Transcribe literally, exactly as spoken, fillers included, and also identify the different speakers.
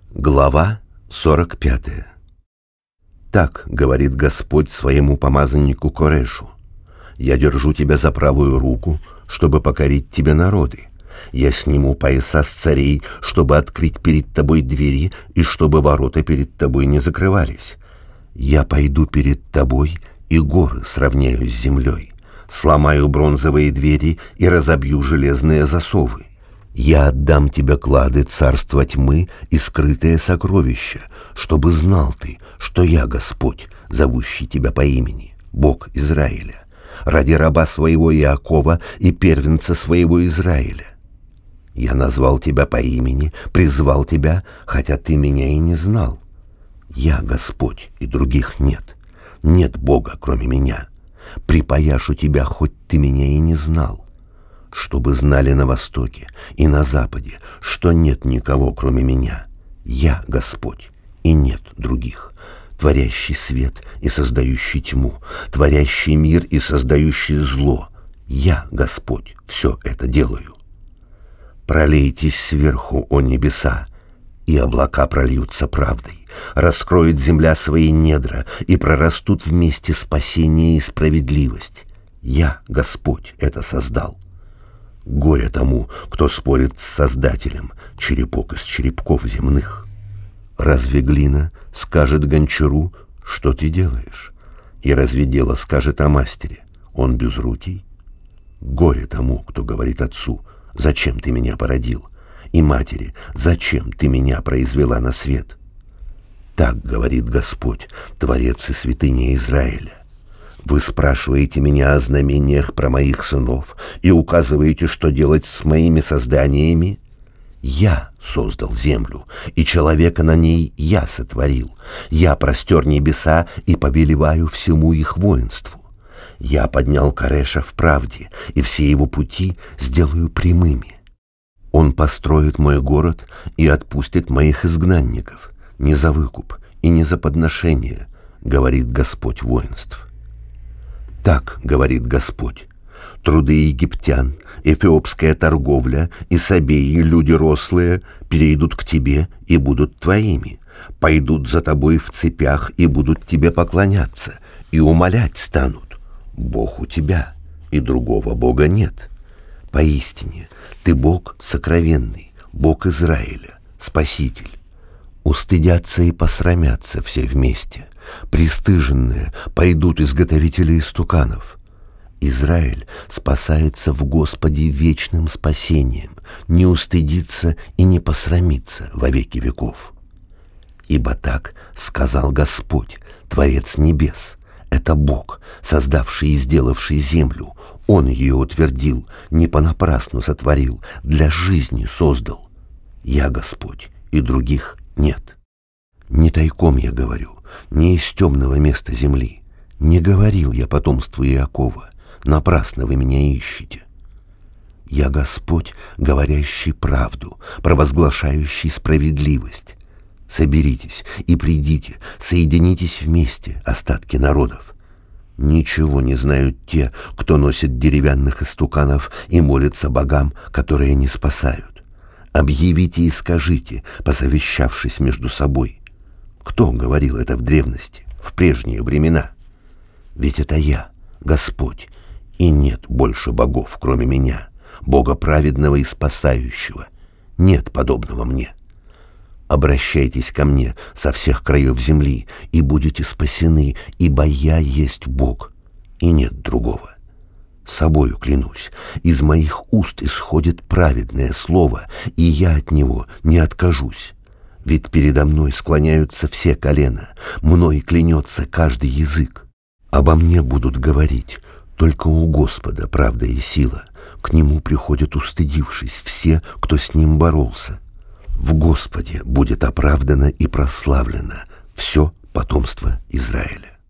Speaker 1: Глава сорок пятая. Так говорит Господь своему помазаннику Корешу: «Я держу тебя за правую руку, чтобы покорить тебе народы. Я сниму пояса с царей, чтобы открыть перед тобой двери, и чтобы ворота перед тобой не закрывались. Я пойду перед тобой, и горы сравняю с землей, сломаю бронзовые двери и разобью железные засовы. Я отдам тебе клады царства тьмы и скрытые сокровища, чтобы знал ты, что я Господь, зовущий тебя по имени, Бог Израиля, ради раба своего Иакова и первенца своего Израиля. Я назвал тебя по имени, призвал тебя, хотя ты меня и не знал. Я Господь, и других нет. Нет Бога, кроме меня. Припояшу тебя, хоть ты меня и не знал. Чтобы знали на востоке и на западе, что нет никого, кроме меня. Я Господь, и нет других, творящий свет и создающий тьму, творящий мир и создающий зло. Я Господь, все это делаю. Пролейтесь сверху, о небеса, и облака прольются правдой, раскроет земля свои недра, и прорастут вместе спасение и справедливость. Я, Господь, это создал. Горе тому, кто спорит с Создателем, черепок из черепков земных. Разве глина скажет гончару, что ты делаешь? И разве дело скажет о мастере, он безрукий? Горе тому, кто говорит отцу: зачем ты меня породил? И матери: зачем ты меня произвела на свет? Так говорит Господь, Творец и святыня Израиля. Вы спрашиваете меня о знамениях про моих сынов и указываете, что делать с моими созданиями? Я создал землю, и человека на ней я сотворил. Я простер небеса и повелеваю всему их воинству. Я поднял Кореша в правде, и все его пути сделаю прямыми. Он построит мой город и отпустит моих изгнанников, не за выкуп и не за подношение, говорит Господь воинств. Так говорит Господь: труды египтян, эфиопская торговля и сабеи, люди рослые, перейдут к тебе и будут твоими, пойдут за тобой в цепях и будут тебе поклоняться, и умолять станут: Бог у тебя, и другого Бога нет. Поистине, ты Бог сокровенный, Бог Израиля, Спаситель. Устыдятся и посрамятся все вместе, пристыженные пойдут изготовители истуканов. Израиль спасается в Господе вечным спасением, не устыдится и не посрамится во веки веков. Ибо так сказал Господь, Творец небес, это Бог, создавший и сделавший землю. Он ее утвердил, не понапрасну сотворил, для жизни создал. Я Господь, и других нет. Не тайком я говорю, не из темного места земли. Не говорил я потомству Иакова: напрасно вы меня ищете. Я Господь, говорящий правду, провозглашающий справедливость. Соберитесь и придите, соединитесь вместе, остатки народов. Ничего не знают те, кто носит деревянных истуканов и молится богам, которые не спасают. Объявите и скажите, посовещавшись между собой: кто говорил это в древности, в прежние времена? Ведь это я, Господь, и нет больше богов, кроме меня, Бога праведного и спасающего. Нет подобного мне. Обращайтесь ко мне со всех краев земли, и будете спасены, ибо я есть Бог, и нет другого. Собою клянусь, из моих уст исходит праведное слово, и я от него не откажусь. Ведь передо мной склоняются все колена, мной клянется каждый язык. Обо мне будут говорить: только у Господа правда и сила, к Нему приходят устыдившись все, кто с Ним боролся. В Господе будет оправдано и прославлено все потомство Израиля.